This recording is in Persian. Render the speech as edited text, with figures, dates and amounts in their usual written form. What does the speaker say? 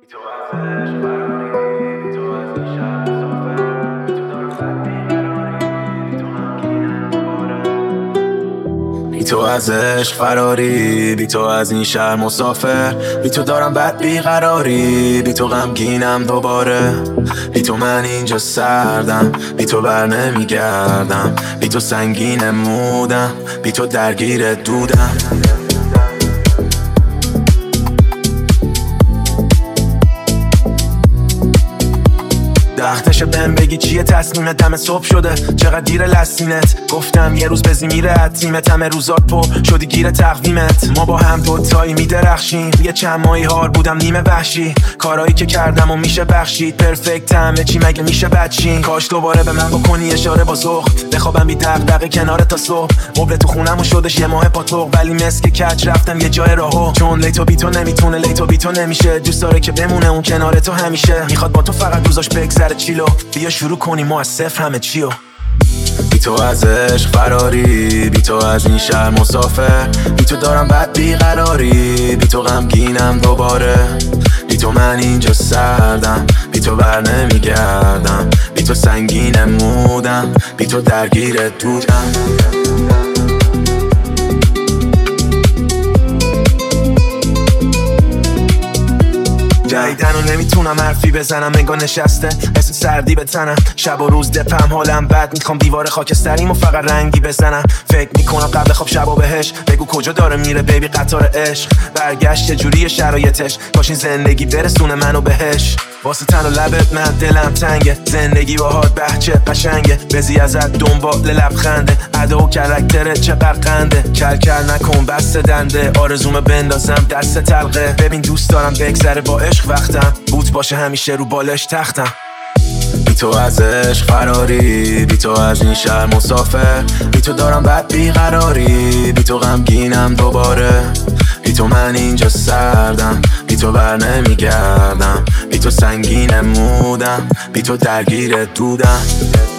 بی تو از عشق فراری، بی تو از این شهر مسافر، بی تو دارم بد بیقراری، بی تو غمگینم دوباره، بی تو من اینجا سردم، بی تو بر نمیگردم، بی تو سنگین مودم، بی تو درگیر دودم. دختش بهم بگی چیه تصمیمت، دم صبح شده چقدر دیر لسینت، گفتم یه روز بزی میره عتیمت، همه روزات پر شدی گیر تقویمت، ما با هم دوتایی میدرخشیم، یه چند ماهی هار بودم نیمه وحشی، کارایی که کردم و میشه بخشید، پرفکت همه چی مگه میشه بدشین، کاش دوباره به من بکنی اشاره با ذوق، بخوابم بی دغدغه کنار تا صبح، مبل تو خونم و شدش یه ماه پاتوق، ولی مسک کج رفتم یه جای راهو، چون لیتو بی تو نمیتونه، لیتو بی تو نمیشه، دوست داره که بمونه اون کنار تو همیشه، میخواد با تو فقط روزاش بگذره چیلو، بیا شروع کنیم ما از صفر همه چیو. بی تو از عشق فراری، بی تو از این شهر مسافر، بی تو دارم بد بیقراری، بی تو غمگینم دوباره، بی تو من اینجا سردم، بی تو بر نمیگردم، بی تو سنگین مودم، بی تو درگیر دودم. جدیدن و نمیتونم حرفی بزنم، انگار نشسته حس سردی به تنم، شب و روز دپم حالم بد، میخوام دیوار خاکستریم و فقط رنگی بزنم، فکر میکنم قبل خواب شبا بهش، بگو کجا داره میره بیبی قطار عشق، برگشت چجوری شرایطش، کاش این زندگی برسونه منو بهش، واسه تن و لبت من دلم تنگه، زندگی باهات بچه قشنگه، بزی ازت دنبال لبخنده، ادا و کرکترت چقدر قنده، کل نکن بسته دنده، آرزومه بندازم دست تلقه، ببین دوست دارم بگذره با عشق وقتم، بوت باشه همیشه رو بالش تختم. بی تو از عشق فراری، بی تو از این شهر مسافر، بی تو دارم بد بیقراری، بی تو غمگینم دوباره، بی تو من اینجا سردم، بی تو بر نمیگردم، بی تو سنگین مودم، بی تو درگیر دودم.